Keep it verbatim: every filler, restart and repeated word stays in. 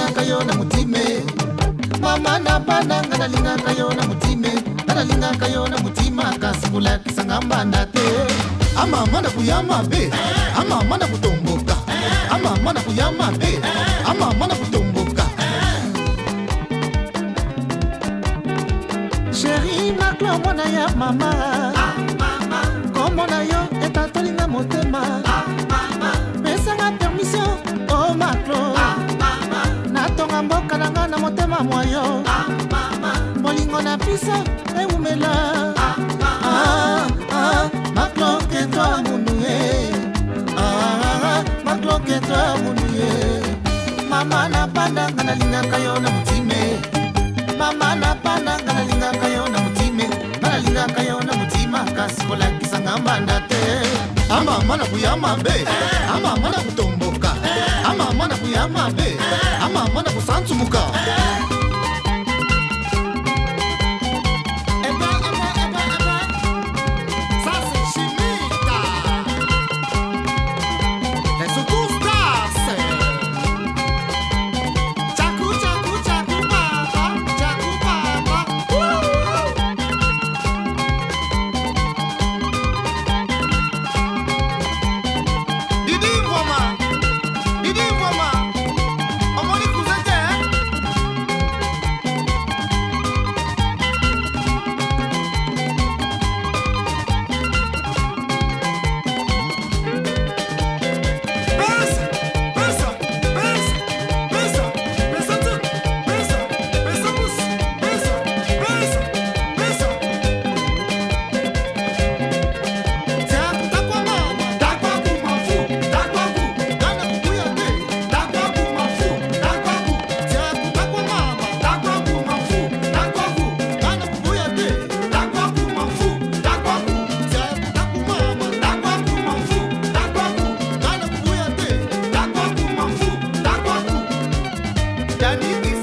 kayo na mutime. Mama na bana ngana linga kayo na mutime. Ngana linga kayo na mutima kasibula kisangamba ndate. Ama mana kuyama be, ama mana kutomboka. Ama mana kuyama be, ama mana kutomboka. Chérie maklo mona ya mama. Ah mama, komona yo etatolinga motema. Ah mama, pesanga permission oh maklo. Ah mama, natonga mboka nanga na motema moyo. Ah mama, bolingo na pisa eumela. Ah ah ah, maklo que toi munuye. Ah maklo que toi munuye. Mama na banda ngana linga kayo na mutime. Mama na banda ngana linga kayo na mutime. Ngana linga kayo na mutima kasikola kisangamba ndate. Ama mana kuyama be, ama mana kutomboka. Ama mana kuyama be, ama mana kusansumuka. Danny